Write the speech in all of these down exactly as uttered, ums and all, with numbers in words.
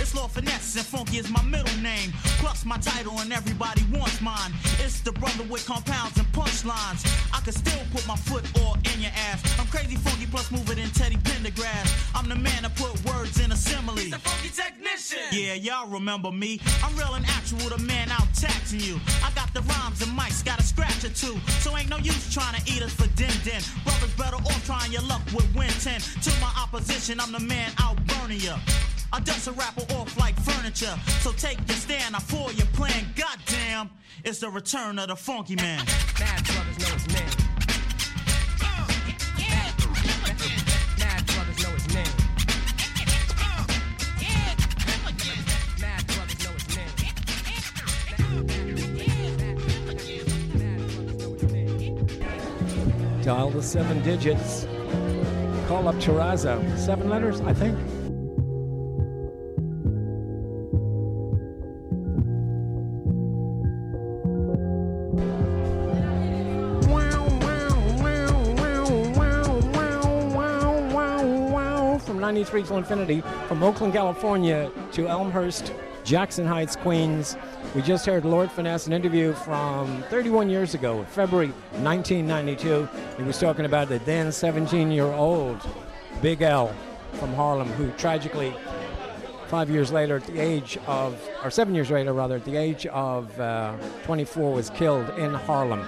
It's Lord Finesse and Funky is my middle name. Plus my title and everybody wants mine. It's the brother with compounds and punchlines. I can still put my foot all in your ass. I'm crazy funky plus moving than Teddy Pendergrass. I'm the man to put words in a simile. He's the funky technician. Yeah, y'all remember me. I'm real and actual, the man out taxing you. I got the rhymes and mics, got a scratch or two. So ain't no use trying to eat us for din din. Brothers better off trying your luck with Win ten. To my opposition, I'm the man out burning ya. I dust a rapper off like furniture. So take your stand, I fool your plan. Goddamn, it's the return of the funky man. Mad brothers know his name. Mad brothers know his name. Mad brothers know his name. Dial the seven digits. Call up Terrazzo. Seven letters, I think. ninety-three to infinity, from Oakland, California to Elmhurst, Jackson Heights, Queens. We just heard Lord Finesse, an interview from thirty-one years ago, February nineteen ninety-two. He was talking about the then seventeen-year-old Big L from Harlem, who tragically, five years later at the age of, or seven years later rather, at the age of uh, twenty-four, was killed in Harlem,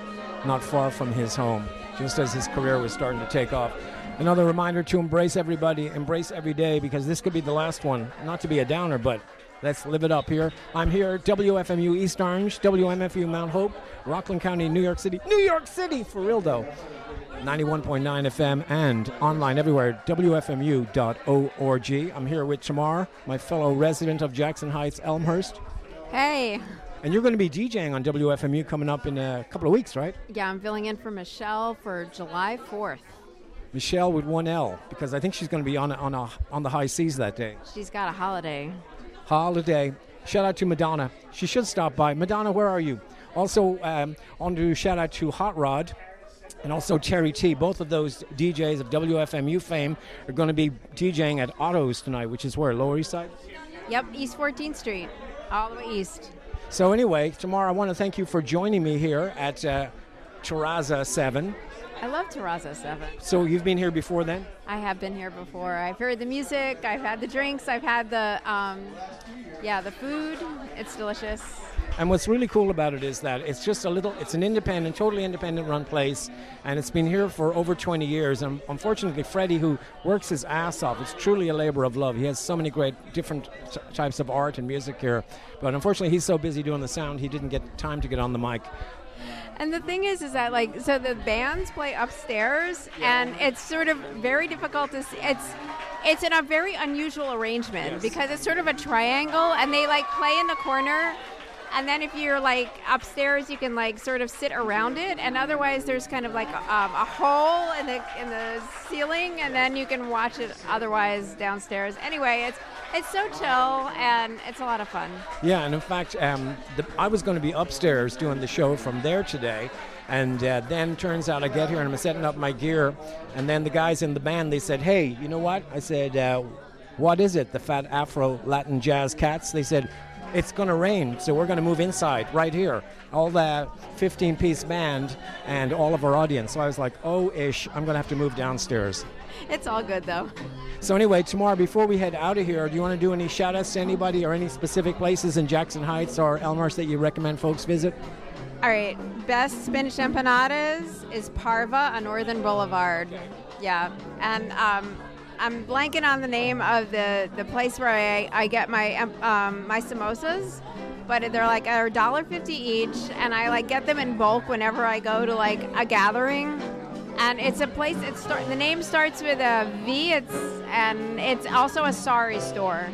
not far from his home, just as his career was starting to take off. Another reminder to embrace everybody, embrace every day, because this could be the last one. Not to be a downer, but let's live it up here. I'm here at W F M U East Orange, W M F U Mount Hope, Rockland County, New York City. New York City, for real though. ninety-one point nine F M and online everywhere, W F M U dot org. I'm here with Tamar, my fellow resident of Jackson Heights, Elmhurst. Hey. And you're going to be DJing on W F M U coming up in a couple of weeks, right? Yeah, I'm filling in for Michelle for July fourth. Michelle with one L, because I think she's going to be on a, on a, on the high seas that day. She's got a holiday. Holiday. Shout out to Madonna. She should stop by. Madonna, where are you? Also, um, I want to shout out to Hot Rod and also Terry T. Both of those D Js of W F M U fame are going to be DJing at Otto's tonight, which is where, Lower East Side? Yep, East fourteenth Street, all the way east. So anyway, Tamar, I want to thank you for joining me here at uh, Terrazzo seven. I love Terrazzo seven. So you've been here before then? I have been here before. I've heard the music, I've had the drinks, I've had the, um, yeah, the food. It's delicious. And what's really cool about it is that it's just a little, it's an independent, totally independent run place, and it's been here for over twenty years. And unfortunately, Freddie, who works his ass off, it's truly a labor of love. He has so many great different t- types of art and music here. But unfortunately, he's so busy doing the sound, he didn't get time to get on the mic. And the thing is, is that, like, so the bands play upstairs, and it's sort of very difficult to see. It's, it's in a very unusual arrangement, yes, because it's sort of a triangle, and they, like, play in the corner, and then if you're, like, upstairs, you can, like, sort of sit around it, and otherwise there's kind of, like, a, um, a hole in the in the ceiling, and then you can watch it otherwise downstairs. Anyway, it's It's so chill, and it's a lot of fun. Yeah, and in fact, um, the, I was going to be upstairs doing the show from there today, and uh, then turns out I get here and I'm setting up my gear, and then the guys in the band, they said, hey, you know what? I said, uh, what is it, the Fat Afro Latin Jazz Cats? They said, it's going to rain, so we're going to move inside right here. All the fifteen-piece band and all of our audience. So I was like, oh-ish, I'm going to have to move downstairs. It's all good, though. So anyway, tomorrow, before we head out of here, do you want to do any shout-outs to anybody or any specific places in Jackson Heights or Elmhurst that you recommend folks visit? All right. Best Spanish empanadas is Parva on Northern Boulevard. Okay. Yeah. And um, I'm blanking on the name of the, the place where I, I get my um, my samosas, but they're like a dollar fifty each, and I like get them in bulk whenever I go to like a gathering. And it's a place. It start. The name starts with a V. It's and it's also a sari store.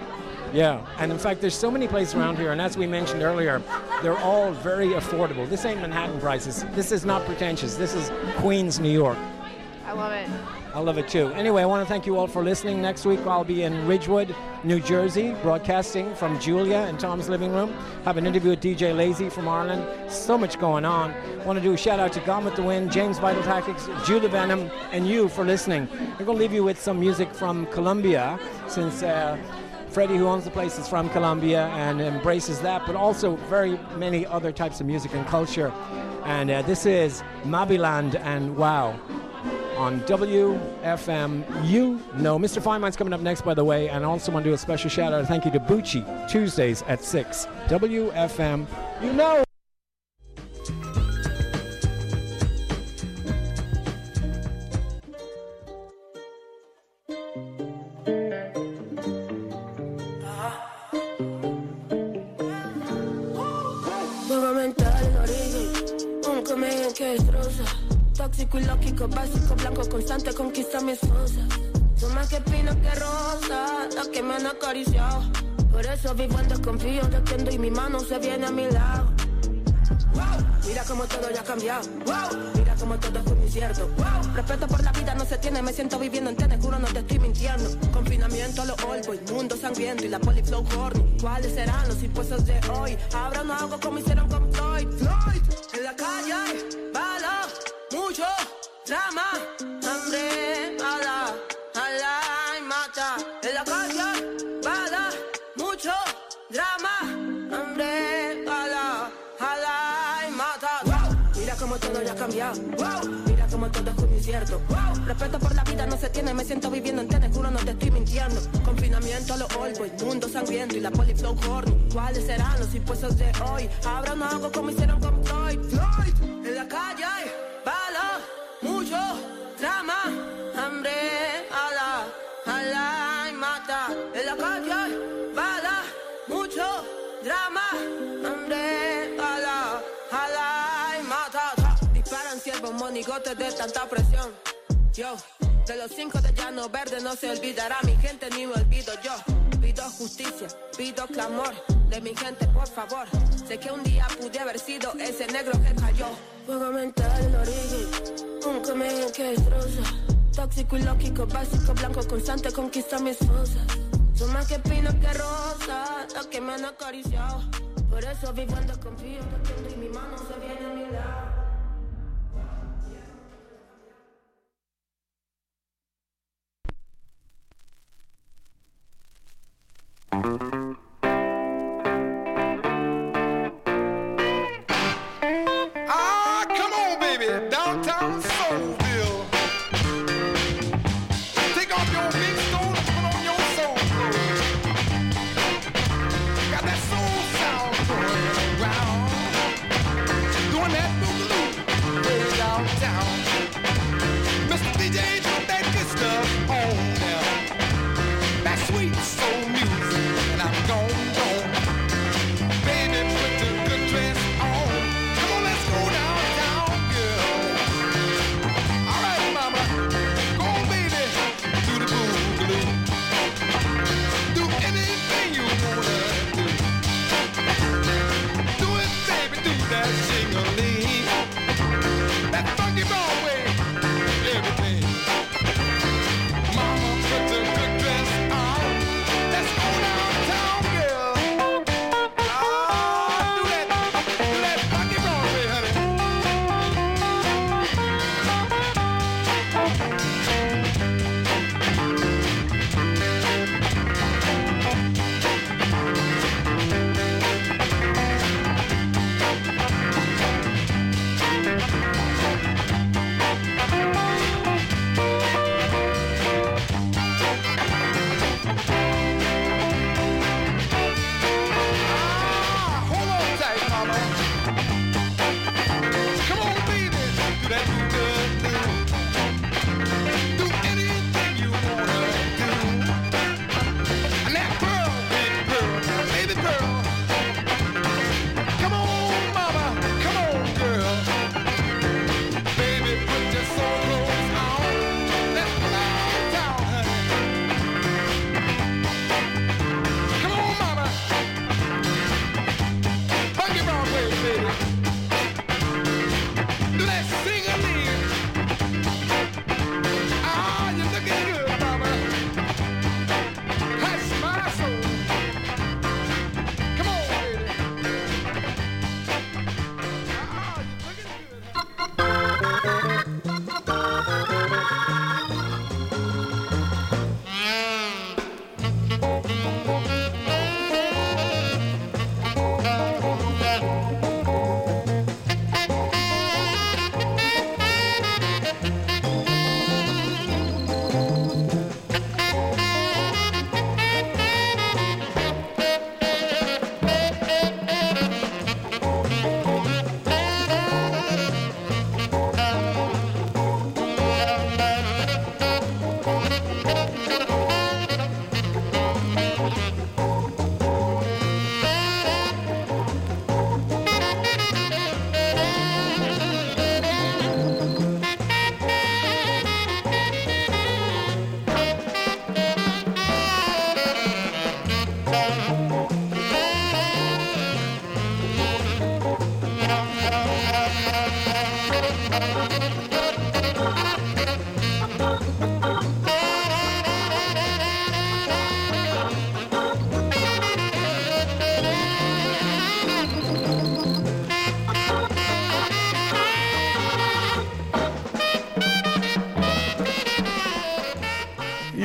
Yeah, and in fact, there's so many places around here, and as we mentioned earlier, they're all very affordable. This ain't Manhattan prices. This is not pretentious. This is Queens, New York. I love it. I love it too. Anyway, I want to thank you all for listening. Next week I'll be in Ridgewood, New Jersey, broadcasting from Julia and Tom's living room. Have an interview with D J Lazy from Ireland. So much going on. I want to do a shout out to Gone with the Wind, James Vital Tactics, Judah Venom, and you for listening. We're going to leave you with some music from Colombia, since uh, Freddie, who owns the place, is from Colombia and embraces that, but also very many other types of music and culture. And uh, this is Mabiland and Wow on W F M. You know, Mister Feinmein's coming up next, by the way, and I also want to do a special shout out. Thank you to Bucci, Tuesdays at six. W F M. You know. Tóxico y lógico, básico, blanco, constante, conquista mis fosas. Son más que pinos que rosas, las que me han acariciado. Por eso vivo en desconfío de que ando y mi mano se viene a mi lado. Wow, mira como todo ya ha cambiado. Wow, mira como todo fue incierto. Wow, respeto por la vida no se tiene, me siento viviendo en te juro no te estoy mintiendo. Confinamiento a los old boys, mundo sangriento y la poliflow horny. ¿Cuáles serán los impuestos de hoy? Ahora no hago como hicieron con Floyd. Floyd, en la calle hay bala, mucho drama, hambre, mala, ala y mata. En la calle hay bala, mucho drama, hambre, mala, ala y mata. Wow, mira como todo ya ha cambiado. Wow, mira como todo es un incierto. Wow, respeto por la vida no se tiene, me siento viviendo en te juro no te estoy mintiendo. Confinamiento a los old boys, mundo sangriento y la poliflow horny. ¿Cuáles serán los impuestos de hoy? Ahora no hago como hicieron con Floyd. Floyd, en la calle hay bala, mucho drama, hambre, ala, ala y mata. En la calle hay bala, mucho drama, hambre, ala, ala y mata. Disparan ciervos, monigotes de tanta presión. Yo, de los cinco de llano verde no se olvidará mi gente ni me olvido yo. Pido justicia, pido clamor de mi gente, por favor. Sé que un día pude haber sido ese negro que cayó. Fuego mental, el origen, un comedia que destroza. Tóxico y lógico, básico, blanco, constante, conquista mis fosas. Son más que pinos que rosas, las que me han acariciado. Por eso vivo en desconfío, que y mi mano se viene a mi lado. Ah, come on, baby, downtown Soulville. Take off your big stone and put on your soul clothes. Got that soul sound going around, doing that boogaloo way downtown. Mister D J, put that good stuff on there. That sweet soul music, and I'm gone, gone. Baby, put the good dress on. Come on, let's go downtown, girl.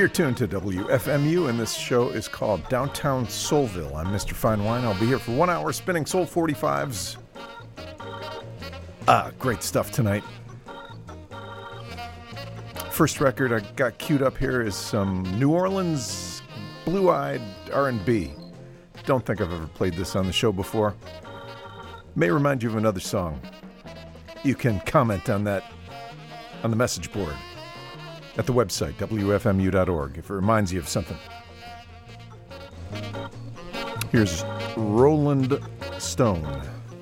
You're tuned to W F M U, and this show is called Downtown Soulville. I'm Mister Fine Wine. I'll be here for one hour spinning Soul forty-fives. Ah, great stuff tonight. First record I got queued up here is some New Orleans blue-eyed R and B. Don't think I've ever played this on the show before. May remind you of another song. You can comment on that on the message board at the website, W F M U dot org, if it reminds you of something. Here's Roland Stone.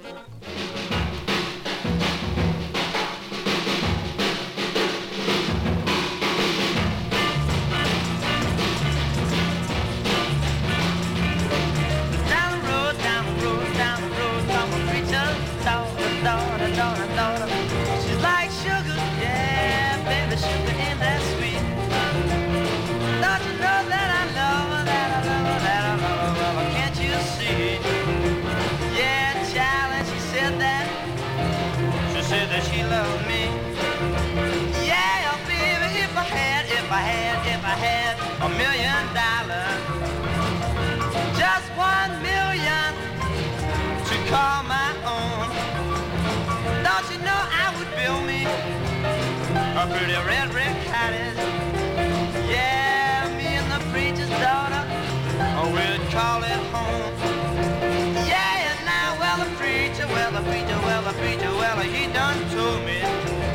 Call my own. Don't you know I would build me a pretty red brick cottage? Yeah, me and the preacher's daughter, oh, we'd call it home. Yeah, now, well, the preacher, well, the preacher, well, the preacher, well, he done told me.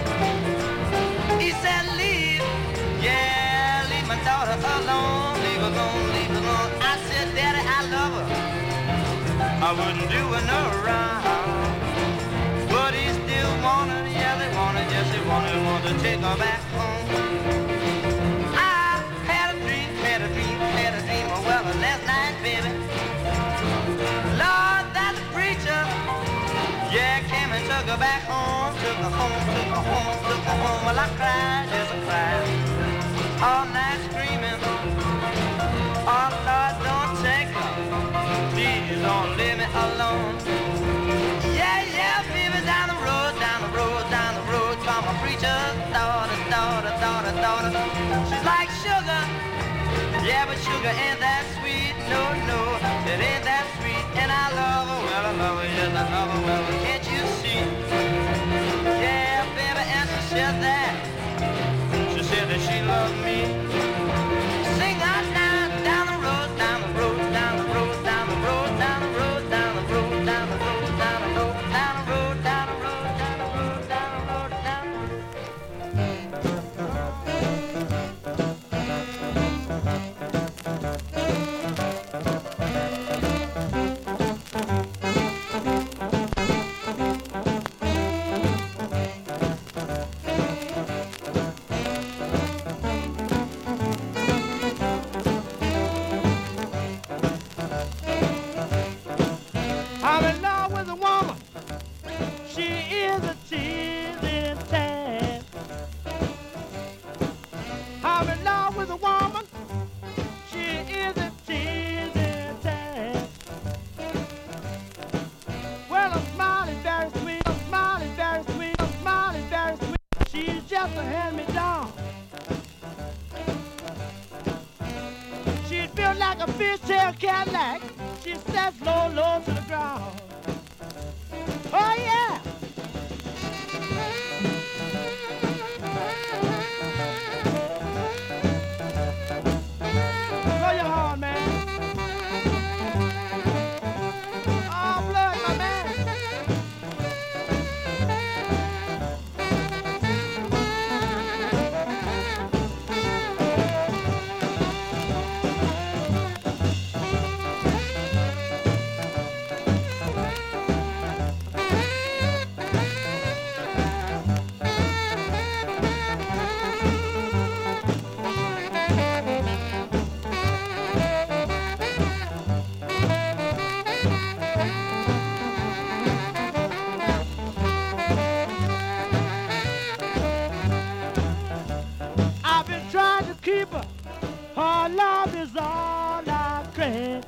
He said, leave, yeah, leave my daughter alone, leave her alone, leave her alone. I said, Daddy, I love her. I wouldn't do her no wrong, but he still wanted, yeah, they wanted, yes, they wanted, wanted to take her back home. I had a dream, had a dream, had a dream, oh, well, last night, baby, Lord, that preacher, yeah, came and took her back home, took her home, took her home, took her home. Well, I cried, yes, I cried, all night screaming, oh, Lord, don't take her. Please don't leave me alone. Yeah, yeah, baby, down the road, down the road, down the road, come a preacher's daughter, daughter, daughter, daughter. She's like sugar, yeah, but sugar ain't that sweet, no, no, it ain't that sweet. And I love her, well, I love her, yes, I love her, well, can't you see? Yeah, baby, and she said that, she said that she loved me. Sing out now, down the road, down the road, down the road, down the road, down the road, down the road, down the road, down the road, down the road, down the road, down the road, down the road, down the road. Cadillac, she steps low, low to the ground. Oh yeah. Blow your horn, man. Oh, blow it, my man. Her love is all I crave.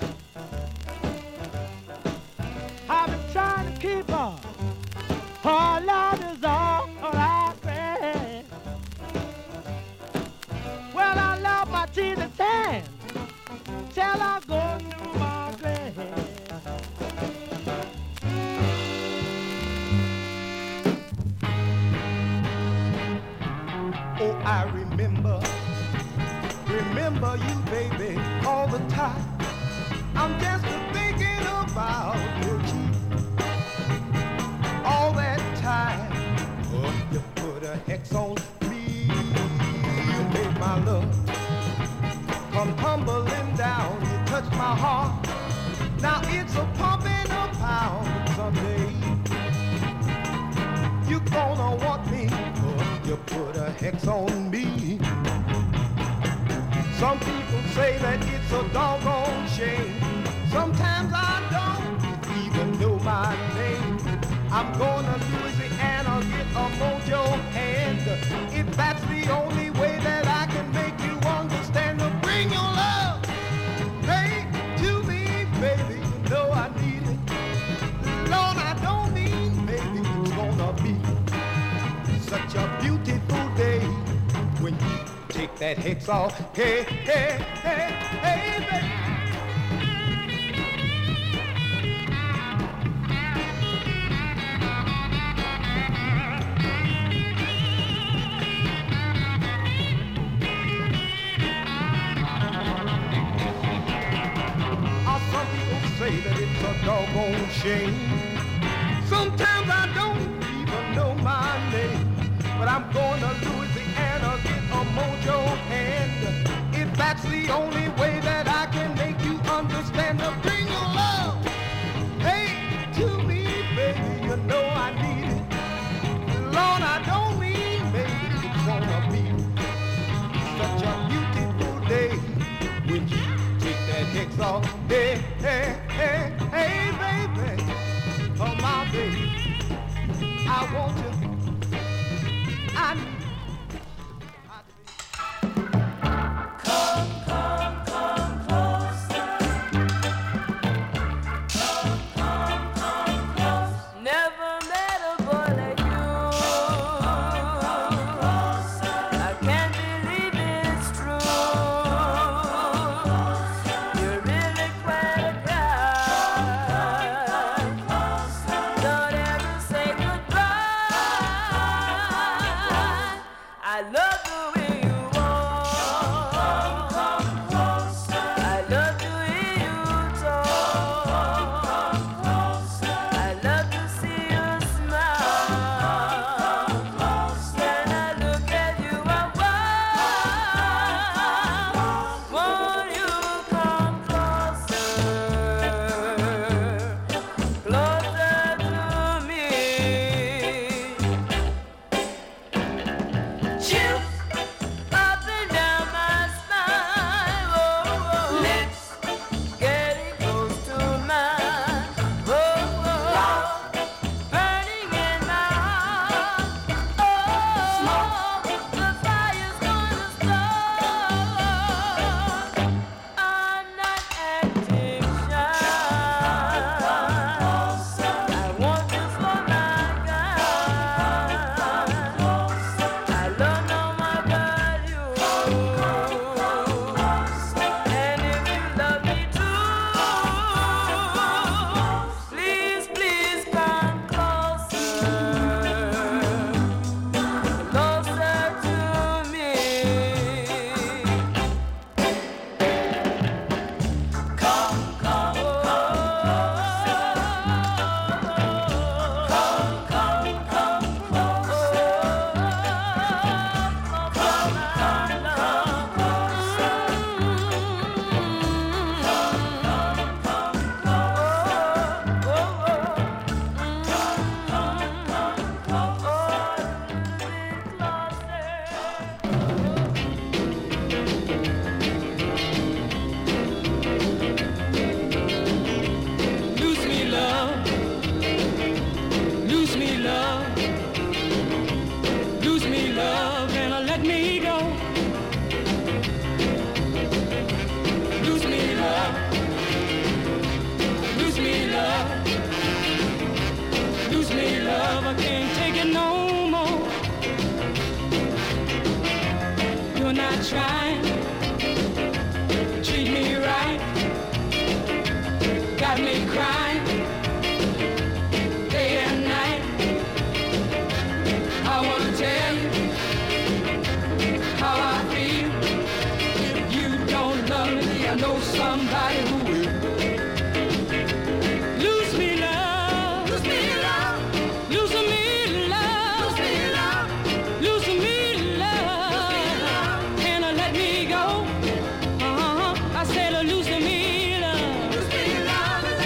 I've been trying to keep her. Her love is all I crave. Well, I love my teeth. Now it's a pumping a pound someday. You gonna want me, but you put a hex on me. Some people say that it's a doggone shame. Sometimes I don't even know my name. I'm gonna Louisiana, get a mojo hand. If that's the only way that I can make you understand, to bring your love, hey, to me, baby. You know I need it. Lord, I don't mean maybe it's gonna be such a beautiful day when you take that hex off. Hey, hey, hey, hey, baby. Say that it's a doggone shame. Sometimes I don't even know my name, but I'm going to Louisiana, get a mojo hand. If that's the only way that I can make you understand, to bring your love, hey, to me, baby, you know I need it. Lord, I don't mean maybe it's gonna be such a beautiful day when you take that hex off. Hey, hey, hey, hey, baby, oh my baby, I want you, I need you. Come, come, come closer. Come, come, come close. Never met a boy like you. I can't believe it's true. You're really quite a guy. Don't ever say goodbye. I love the way you walk. I love the way you talk. I love to see you smile. When I look at you, I want, won't you come closer, closer to me? Chills up and down my spine. Oh, lips getting close to mine. Oh, oh, burning in my heart. Oh, the fire's gonna start. I'm not acting shy. I want you for my guy. I love no more but you. And if you love me too, please, please come closer, closer to me. Come, come, come, come, come closer. Lose me, love. Lose me, love. Lose me, love, and uh, let me go. Lose me, love. Lose me, love. Lose me, love. I can't take it no more. You're not trying to treat me right. Got me crying day and night. I wanna tell you how I feel. If you don't love me, I know somebody who will. Lose me, love. Lose me, love. Lose me, love. Lose me, love. Lose me, love. And uh, let me go. Uh-huh. I said, uh, lose me, love. Lose me, love.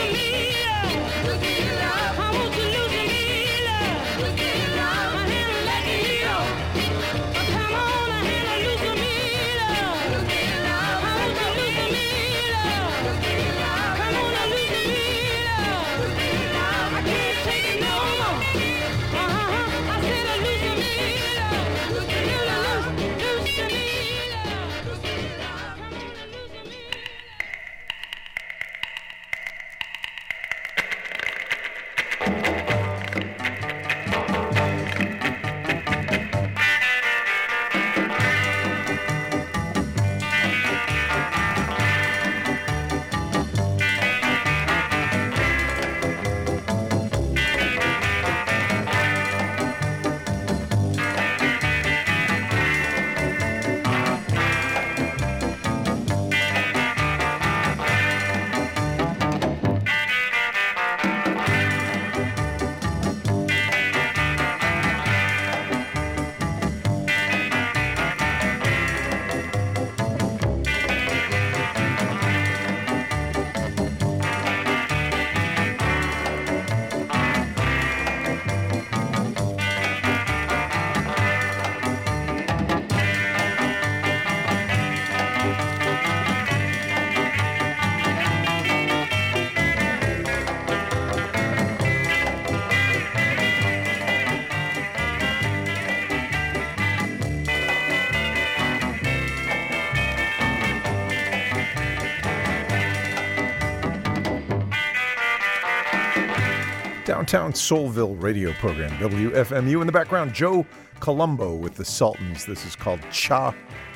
Downtown Soulville radio program, W F M U. In the background, Joe Colombo with the Sultans. This is called Cha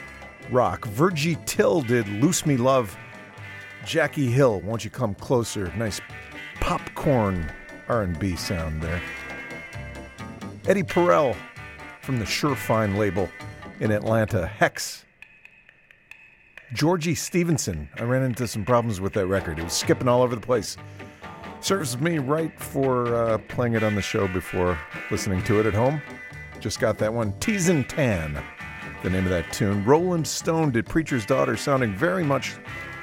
Rock. Virgie Till did Loose Me Love. Jackie Hill, Won't You Come Closer? Nice popcorn R and B sound there. Eddie Perel from the Surefine label in Atlanta, Hex. Georgie Stevenson. I ran into some problems with that record. It was skipping all over the place. Serves me right for uh, playing it on the show before listening to it at home. Just got that one. Teasin' Tan, the name of that tune. Rolling Stone did Preacher's Daughter, sounding very much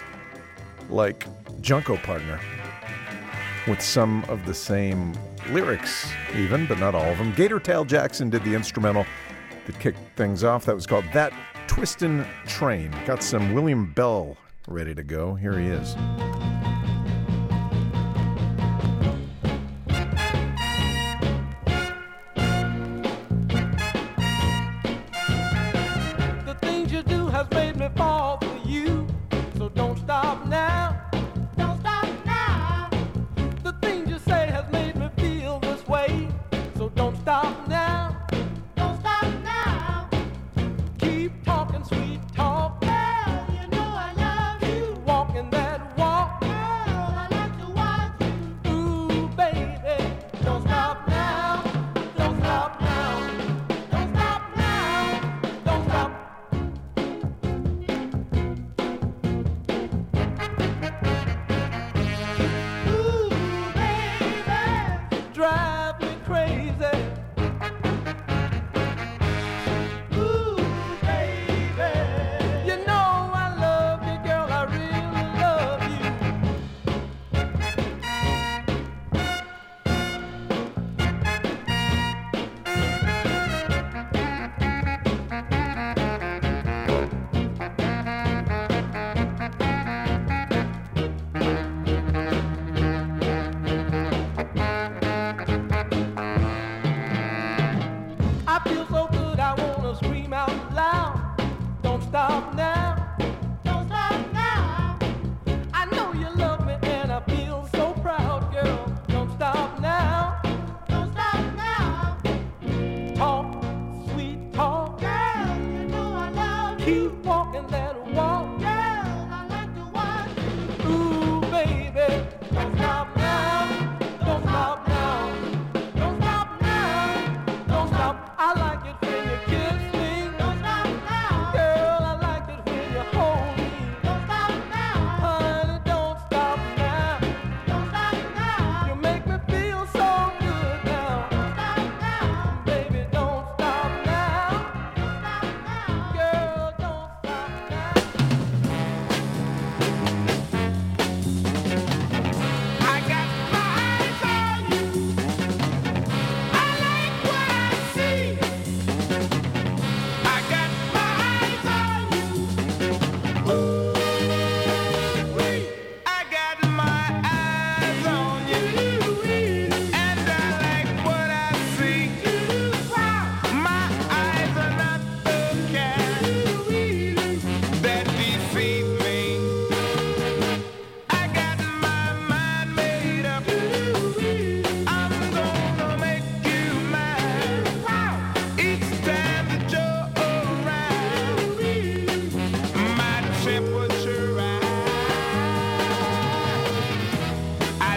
like Junko Partner, with some of the same lyrics even, but not all of them. Gator Tail Jackson did the instrumental that kicked things off. That was called That Twistin' Train. Got some William Bell ready to go. Here he is. Has made me fall for you, so don't stop now. Don't stop now. The things you say has made me feel this way, so don't stop now. Don't stop now. Keep talking sweet talk. Girl, you know I love you. Walking that walk.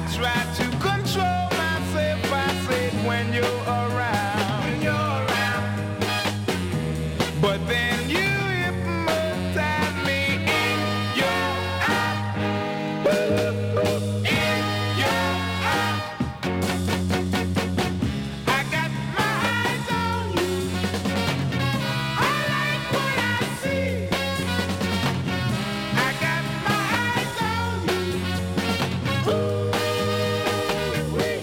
try to control myself, I said, when you're around. When you're around. But then you hypnotize me in your eye. In your eye. I got my eyes on you. I like what I see. I got my eyes on you. Ooh-wee.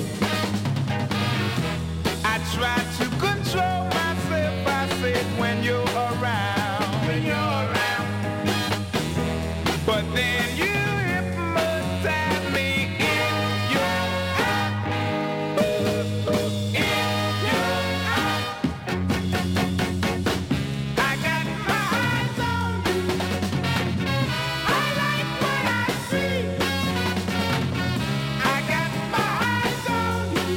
I try to control myself, I said, when you're around. When you're around. But then you hypnotize me in your eye. In your eye. I got my eyes on you. I like what I see. I got my eyes on you.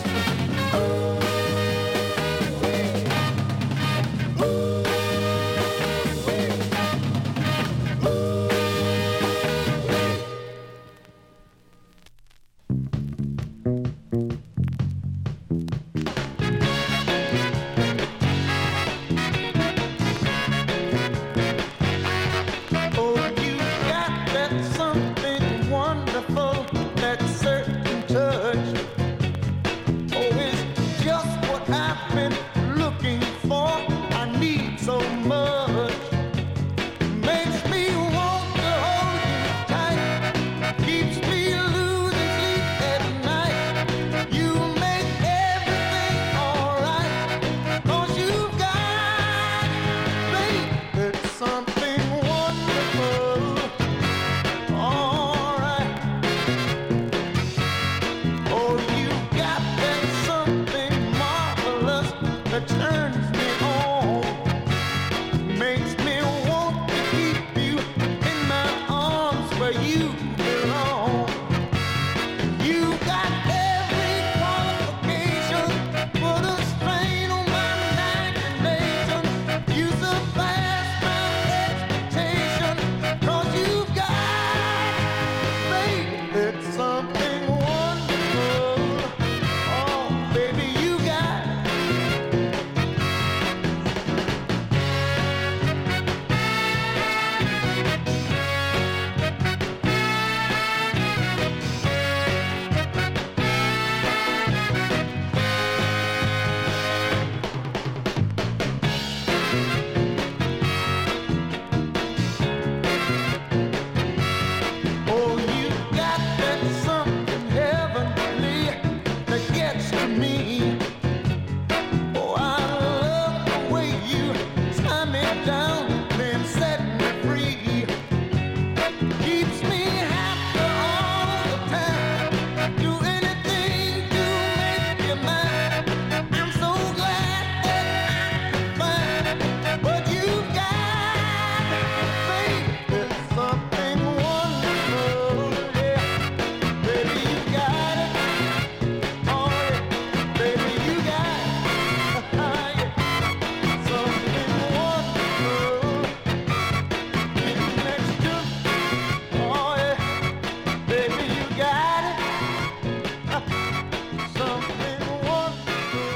Oh, you got that something wonderful, that certain touch. Oh, it's just what I've been looking for. I need so much. Makes me want to hold you tight. Keeps me losing sleep at night. You make everything alright. 'Cause you've got, babe, it's something wonderful. Alright. Oh, you got that something marvelous that turns me on. Makes me want to keep you in my arms where you belong. You got every qualification for the strain on my imagination. You surpass my expectation. 'Cause you've got, babe, it's something wonderful. Oh, baby, you got. Oh, you got that something heavenly that gets to me. Oh, I love the way you tie me down, then set me free. Keeps me happy all the time. Do anything to make you mine. I'm so glad that I can find what you got. Babe, it's something wonderful. Yeah, baby, you got it. Oh, yeah, baby, you got it. Yeah, something wonderful. Get next to, oh yeah, baby, you got it. Something wonderful.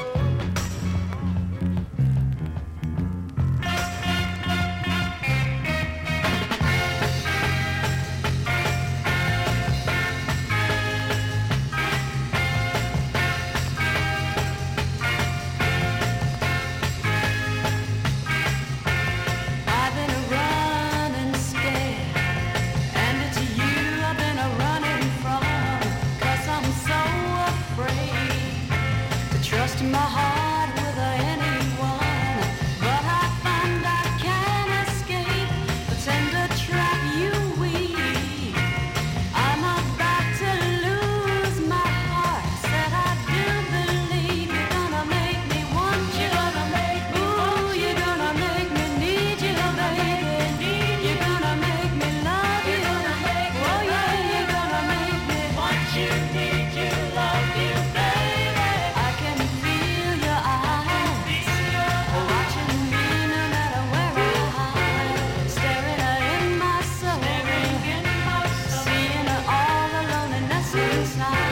I've been a running scared, and it's you I've been a running from. 'Cause I'm so afraid to trust my heart with anyone. But I find I can't escape the tender trap you weave. I'm about to lose my heart. Said I do believe you're gonna make me want you. Gonna make me Ooh, you're gonna make me need you, baby. You're gonna make me love you. Oh yeah, you're gonna make me want you, need you, love you, baby. I can feel your eyes watching me no matter where I hide, staring in my soul, seeing all the loneliness inside.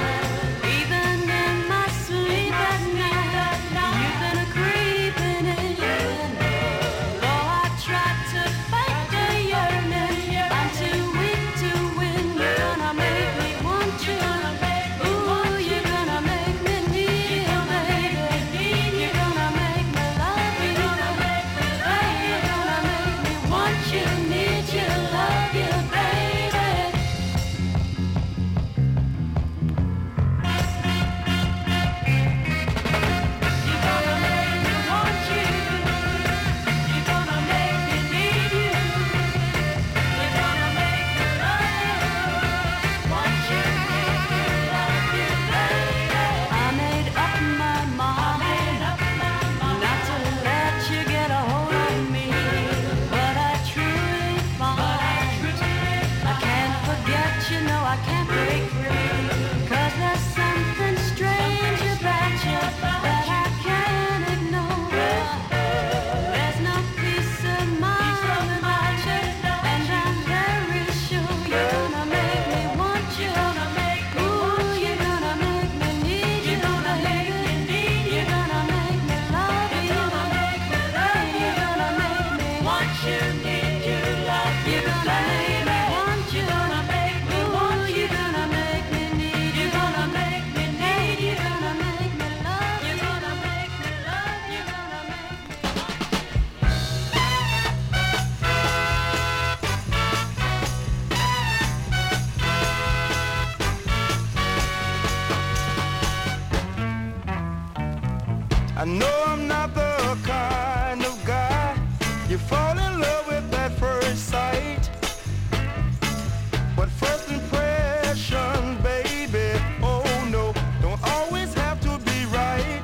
I know I'm not the kind of guy you fall in love with at first sight. But first impression, baby, oh no, don't always have to be right.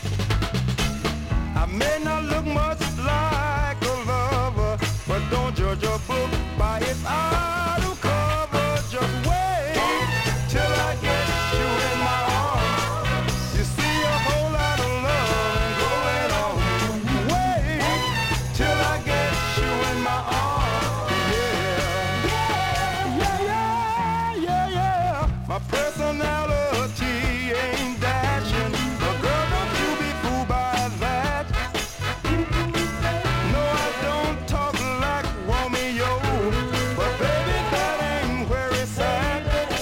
I may not look much like a lover, but don't judge a book by its outer cover. Just wait till I get you in my arms. You see a whole lot of love going on. Wait till I get you in my arms. Yeah, yeah, yeah, yeah, yeah. My personality ain't dashing, but girl, don't you be fooled by that. No, I don't talk like Romeo, but baby, that ain't where it's at.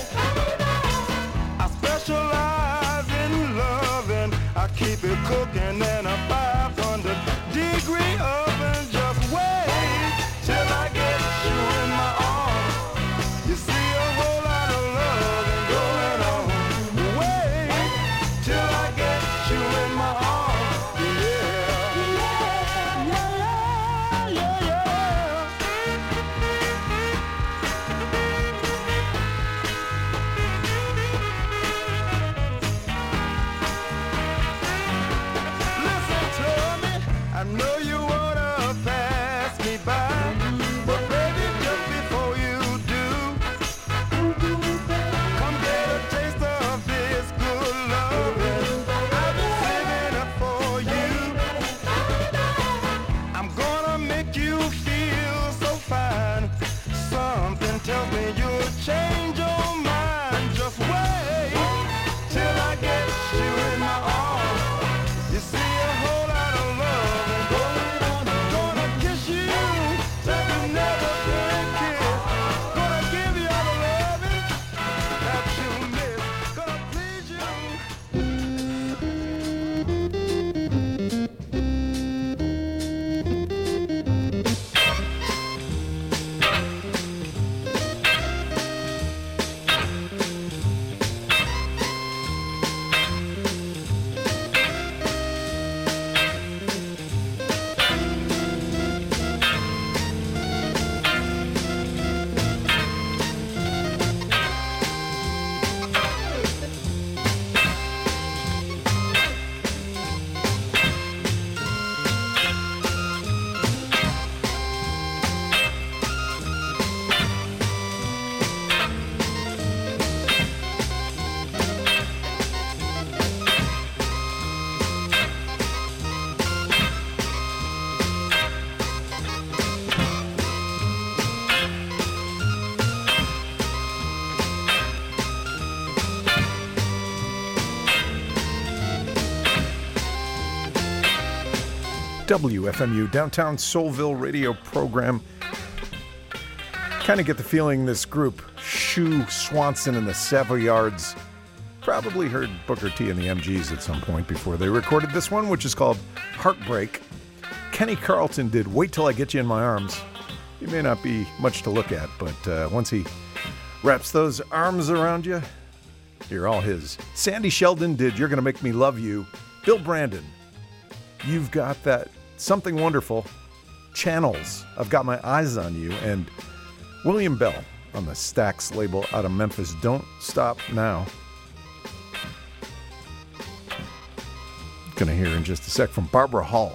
I specialize in loving, I keep it cooking in a five hundred degree oven. Just wait till I get you in my arms. You see a whole lot of loving going on. Wait till I get you in my arms. Yeah, yeah, yeah, yeah, yeah. Listen to me, I know you wanna pass me by, but baby, just before you do, come get a taste of this good loving I've been saving up for you. I'm gonna make you feel so fine. Something tells me you'll change your mind. Just wait till I get you in my arms. You see a whole lot of love going on. Gonna kiss you till you never been kissed. Gonna give you all the loving that you miss. Gonna please you. W F M U, Downtown Soulville radio program. Kind of get the feeling this group, Shue Swanson and the Savoyards, probably heard Booker T and the M Gs at some point before they recorded this one, which is called Heartbreak. Kenny Carlton did Wait Till I Get You in My Arms. He may not be much to look at, but uh, once he wraps those arms around you, you're all his. Sandy Sheldon did You're Gonna Make Me Love You. Bill Brandon, You've Got That Something Wonderful. Channels, I've Got My Eyes on You. And William Bell on the Stax label out of Memphis, Don't Stop Now. Gonna hear in just a sec from Barbara Hall.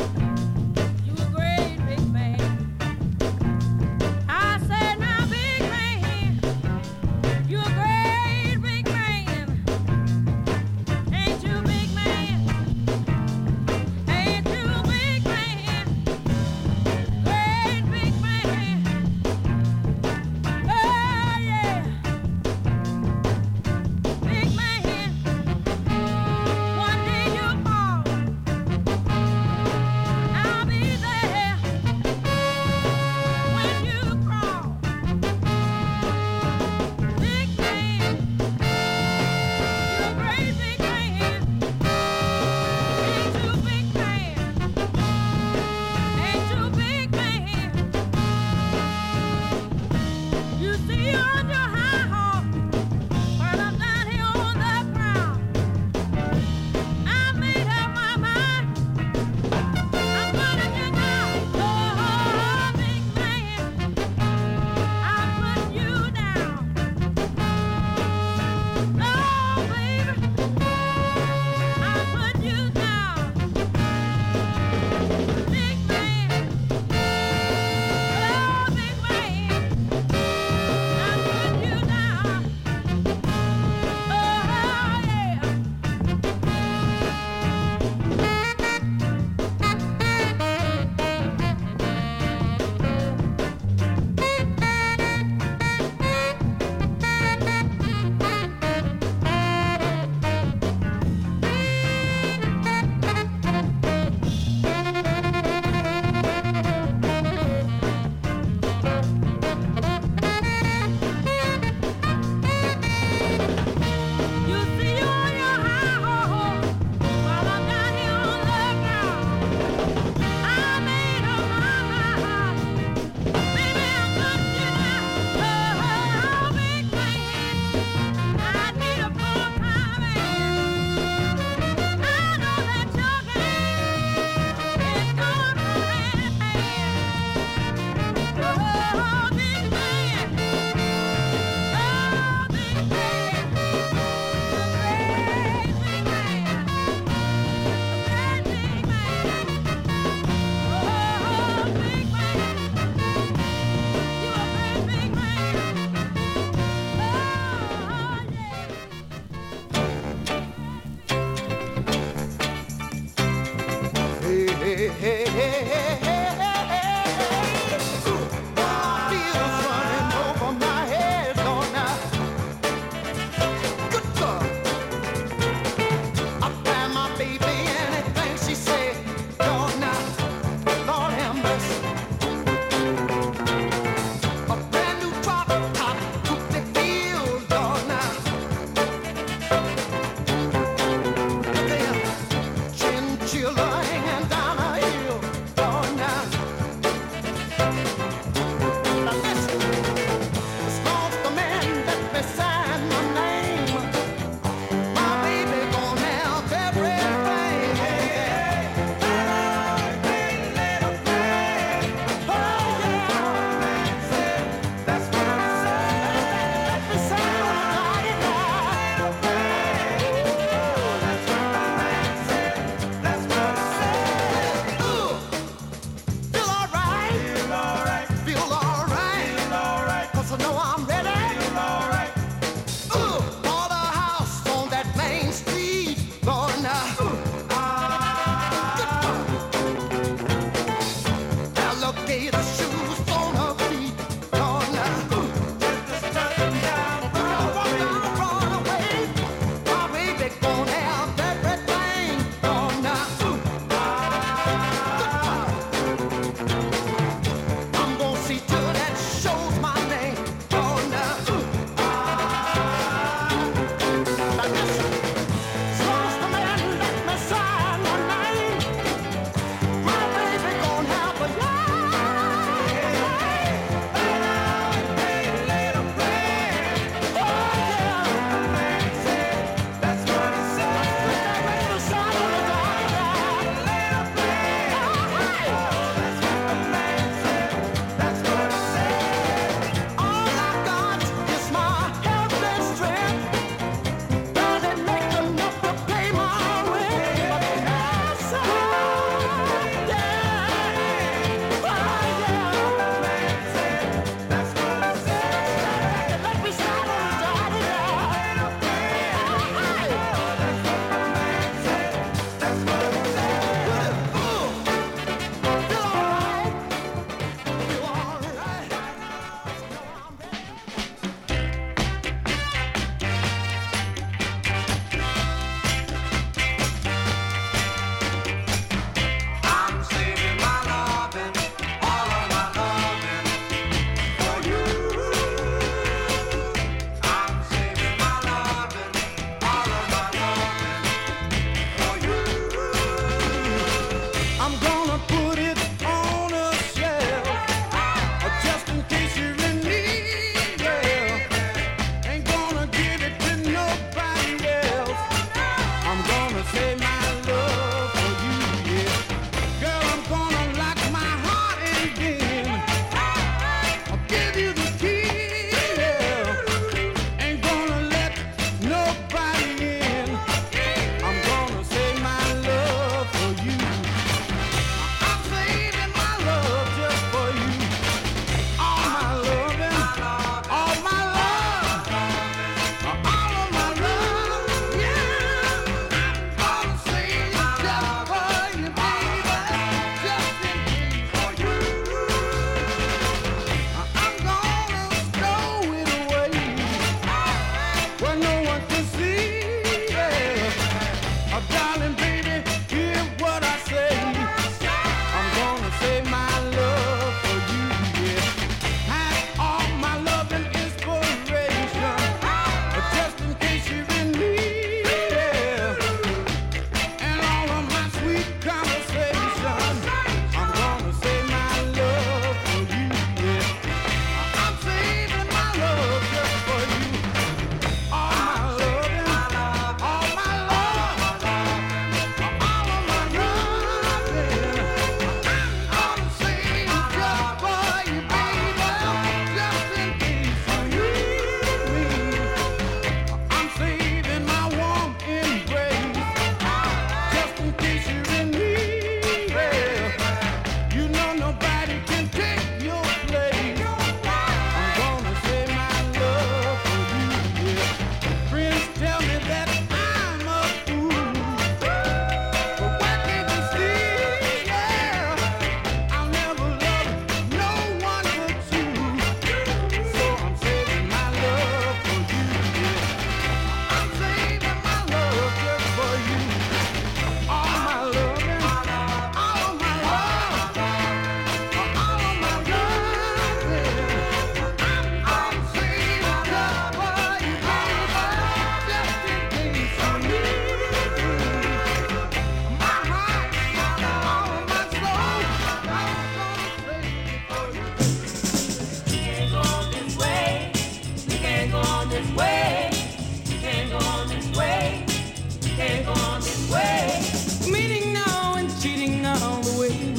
Big man. I said, now, big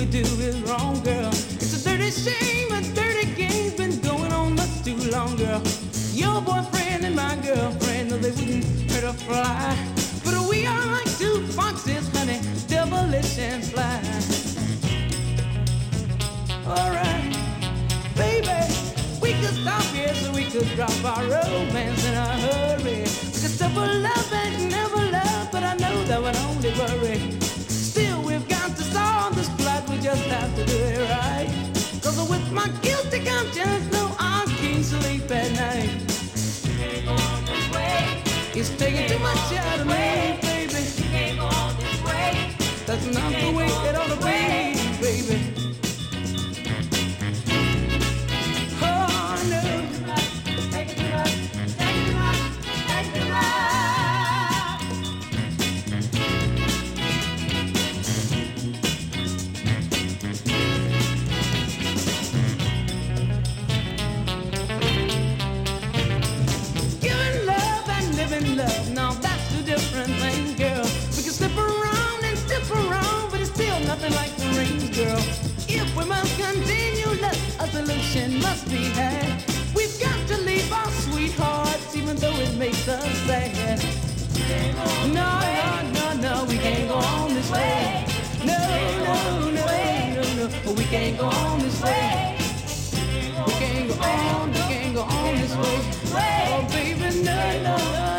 you do is wrong, girl. It's a dirty shame, a dirty game's been going on much too long, girl. Your boyfriend and my girlfriend, no, they wouldn't hurt a fly. But we are like two foxes, honey, devilish and fly. Alright, baby, we could stop here so we could drop our romance in a hurry. Cause double love ain't never love, but I know that would only worry. Still, we've got to solve this plot, we just have to do it right. Cause with my guilty conscience, no, I can't sleep at night. Can't go on this way. It's taking too much out of me, baby. Can't go on this way. That's not the way it ought to be, baby. Love, now that's two different things, girl. We can slip around and step around, but it's still nothing like the rings, girl. If we must continue, let a solution must be had. We've got to leave our sweethearts, even though it makes us sad. No, no, no, no, we can't go on this way. No, no, no, no, no, we can't go on this way. We can't go on, we can't go on this way. Oh, baby, no, no, no.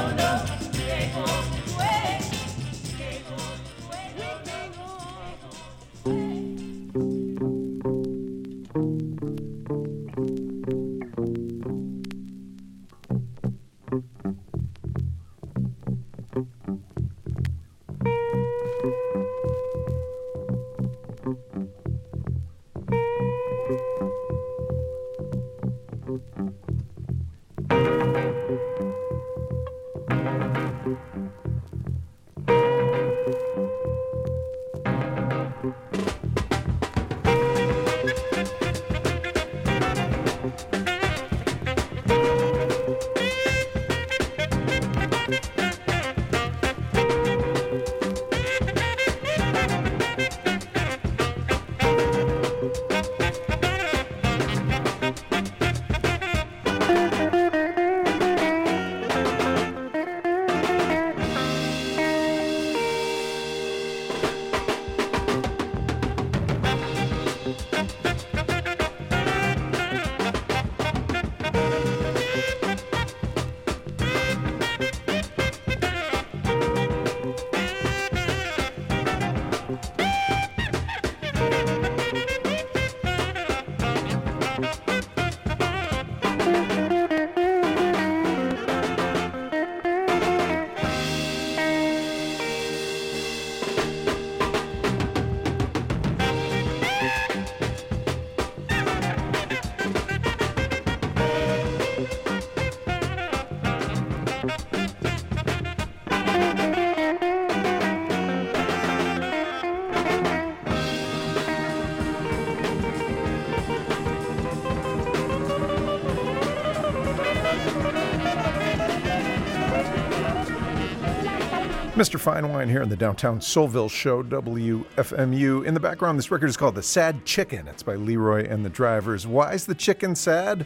Mister Fine Wine here in the downtown Soulville show, W F M U. In the background, this record is called The Sad Chicken. It's by Leroy and the Drivers. Why is the chicken sad?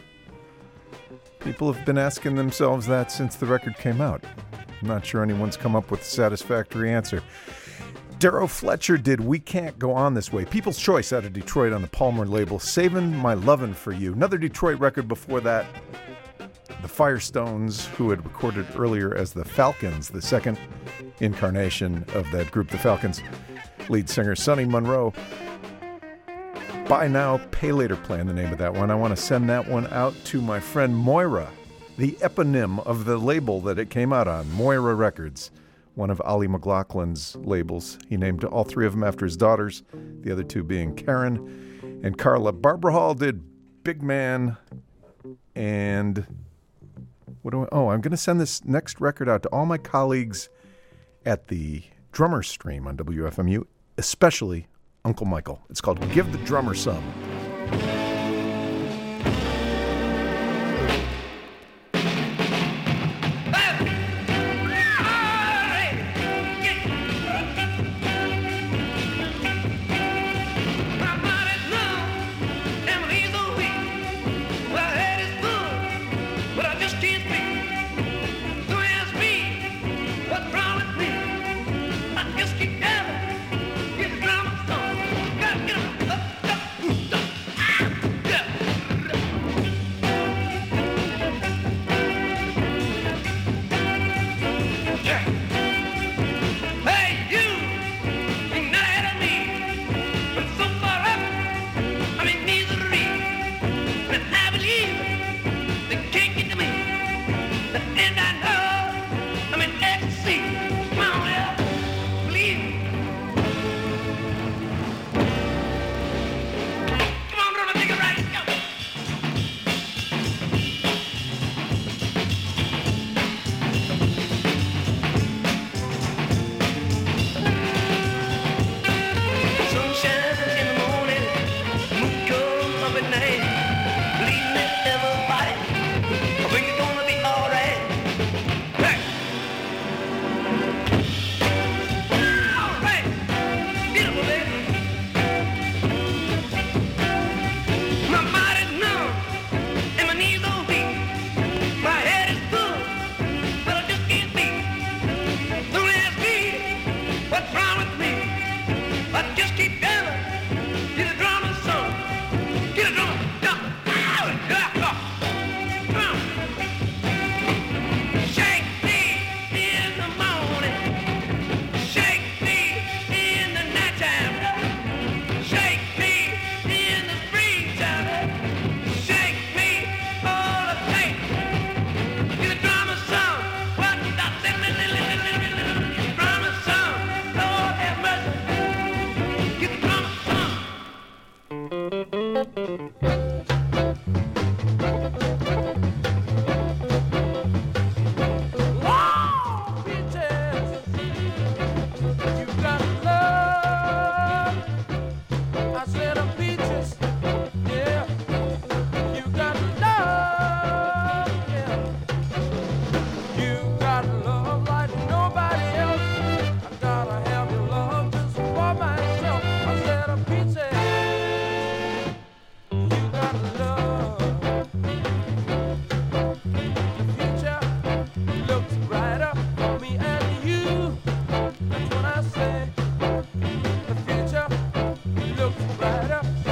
People have been asking themselves that since the record came out. I'm not sure anyone's come up with a satisfactory answer. Darrow Fletcher did We Can't Go On This Way. People's Choice out of Detroit on the Palmer label. Savin' My Lovin' For You. Another Detroit record before that. The Firestones, who had recorded earlier as the Falcons, the second incarnation of that group, the Falcons. Lead singer Sonny Monroe. Buy Now, Pay Later Plan, the name of that one. I want to send that one out to my friend Moira, the eponym of the label that it came out on, Moira Records, one of Ollie McLaughlin's labels. He named all three of them after his daughters, the other two being Karen and Carla. Barbara Hall did Big Man and... What do I, oh, I'm going to send this next record out to all my colleagues at the Drummer Stream on W F M U, especially Uncle Michael. It's called Give the Drummer Some. said, "Oh, peaches, yeah, you got love, yeah, you got love like nobody else. I gotta have your love just for myself." I said, "Oh, peaches, you got love." The future looks brighter for me and you. That's what I say. The future looks brighter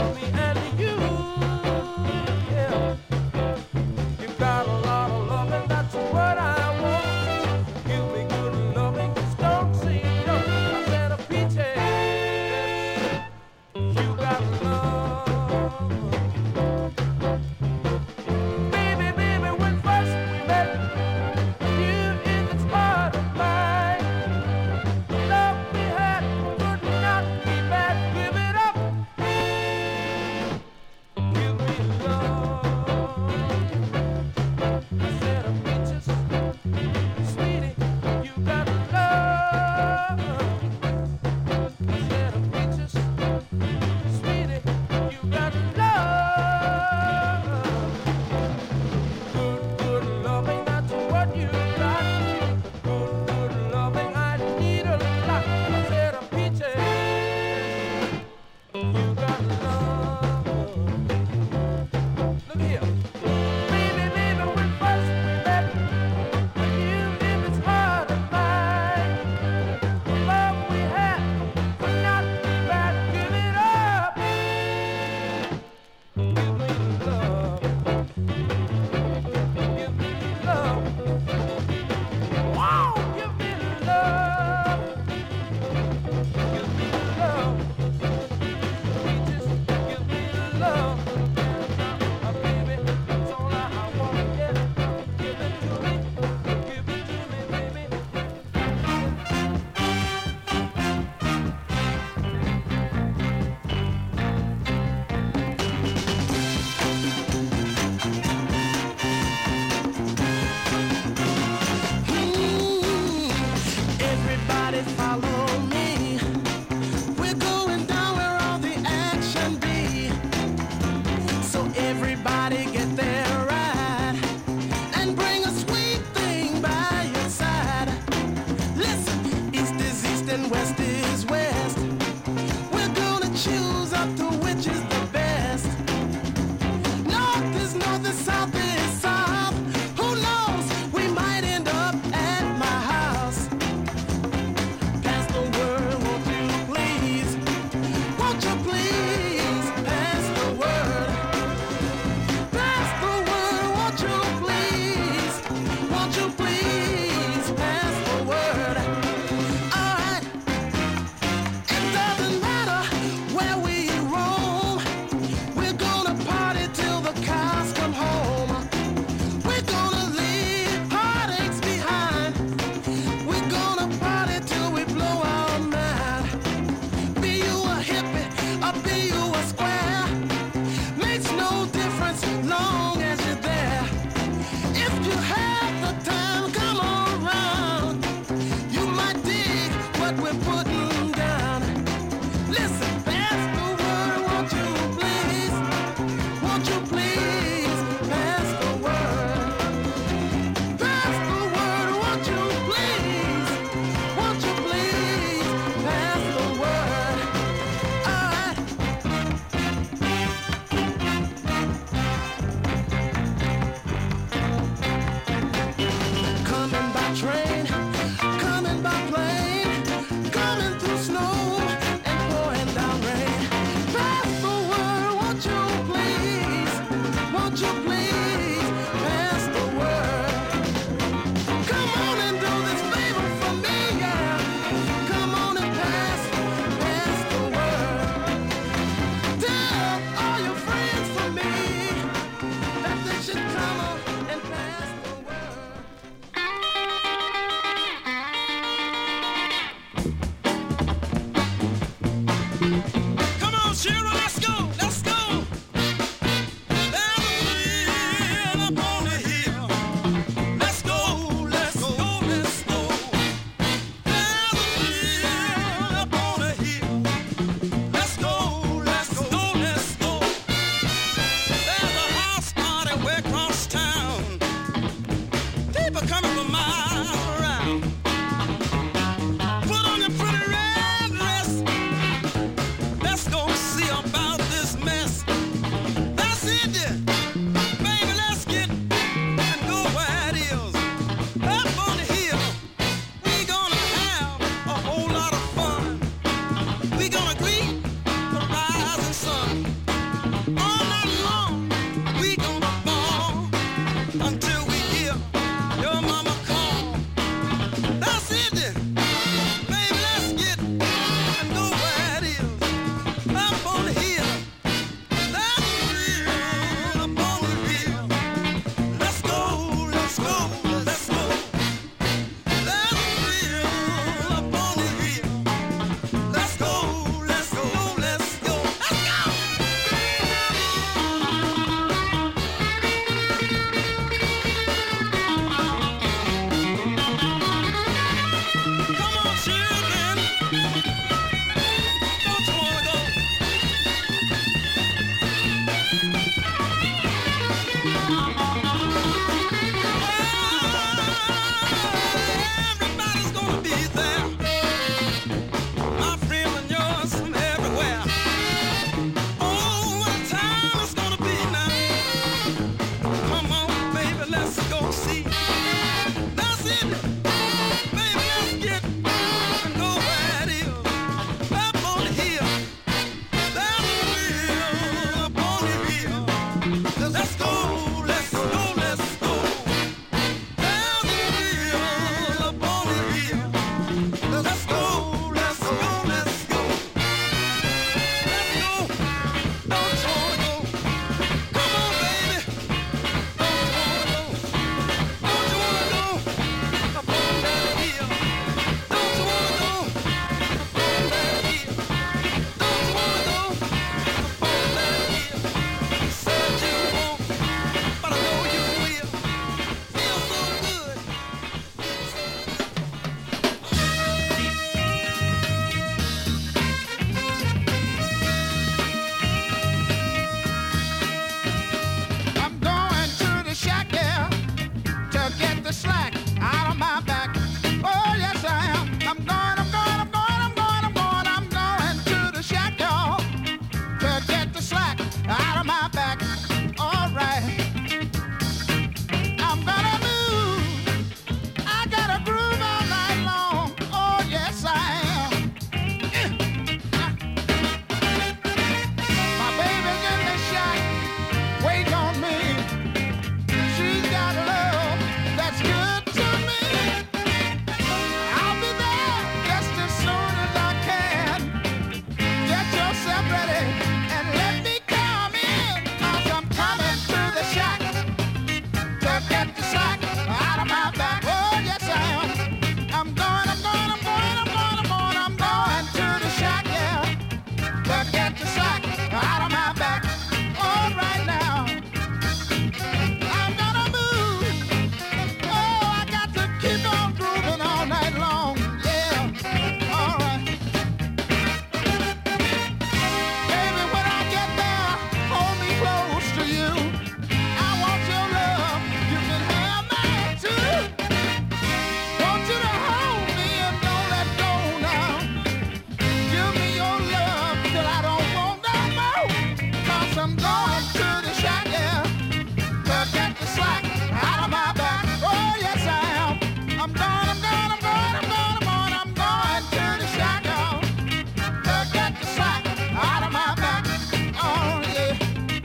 I'm going to the shack, yeah, to get the slack out of my back. Oh, yes, I am. I'm going, I'm going, I'm going, I'm going, I'm going, I'm going to the shack, y'all, to get the slack out of my back. Oh, yeah.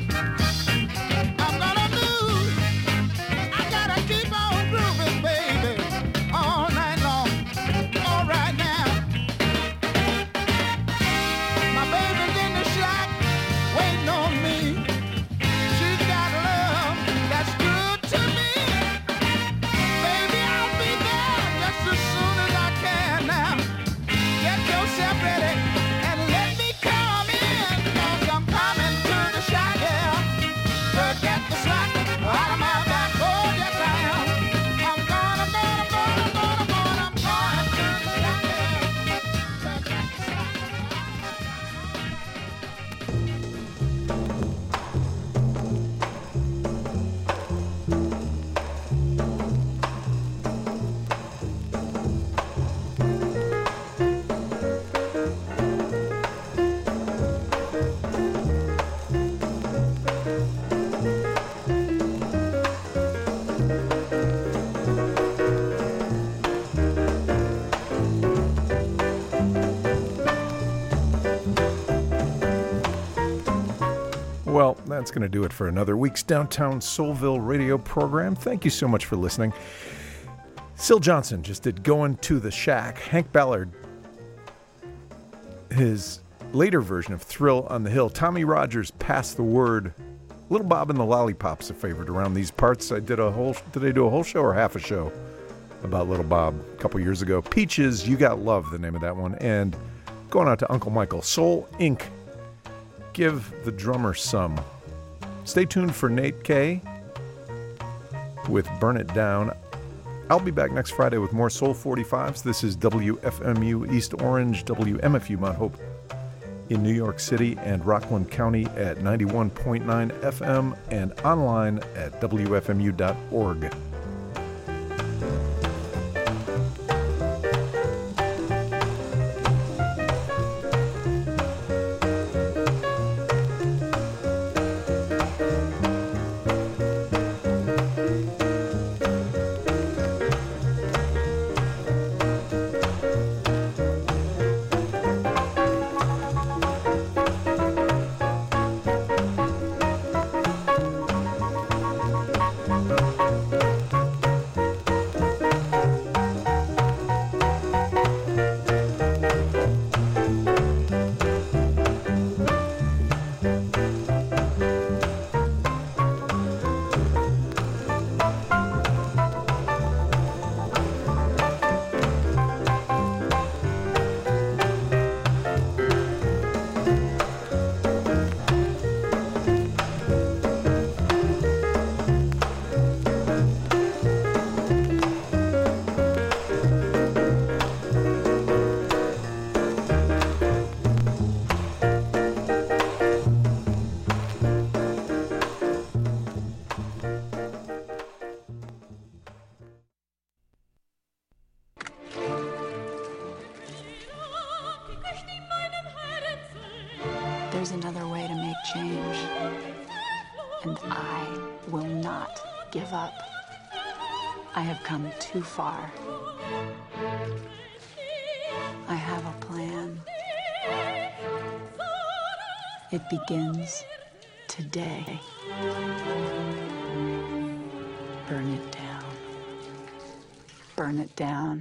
I'm gonna move. I gotta keep on grooving, baby, all night long. All right now. My baby's in the shack, waiting on me. She's got love that's good to me. Baby, I'll be there just as soon as I can now. Get yourself ready and let me come in, 'cause I'm coming to the shack, yeah, to get the slack out of my back. Oh, yes, I am. I'm going, I'm going, I'm going, I'm going, I'm going, I'm going to the shack, yeah, to get the slack. Well, that's going to do it for another week's Downtown Soulville radio program. Thank you so much for listening. Syl Johnson just did Going to the Shack. Hank Ballard, his later version of Thrill on the Hill. Tommy Rogers, Pass the Word. Little Bob and the Lollipops, a favorite around these parts. I did a whole, did I do a whole show or half a show about Little Bob a couple years ago? Peaches, You Got Love, the name of that one. And going out to Uncle Michael, Soul Incorporated. Give the drummer some. Stay tuned for Nate K with Burn It Down. I'll be back next Friday with more Soul forty-fives. This is W F M U East Orange, W M F U Mount Hope in New York City and Rockland County at ninety-one point nine F M and online at W F M U dot org. There's another way to make change, and I will not give up. I have come too far. I have a plan. It begins today. Burn it down. Burn it down.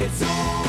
It's all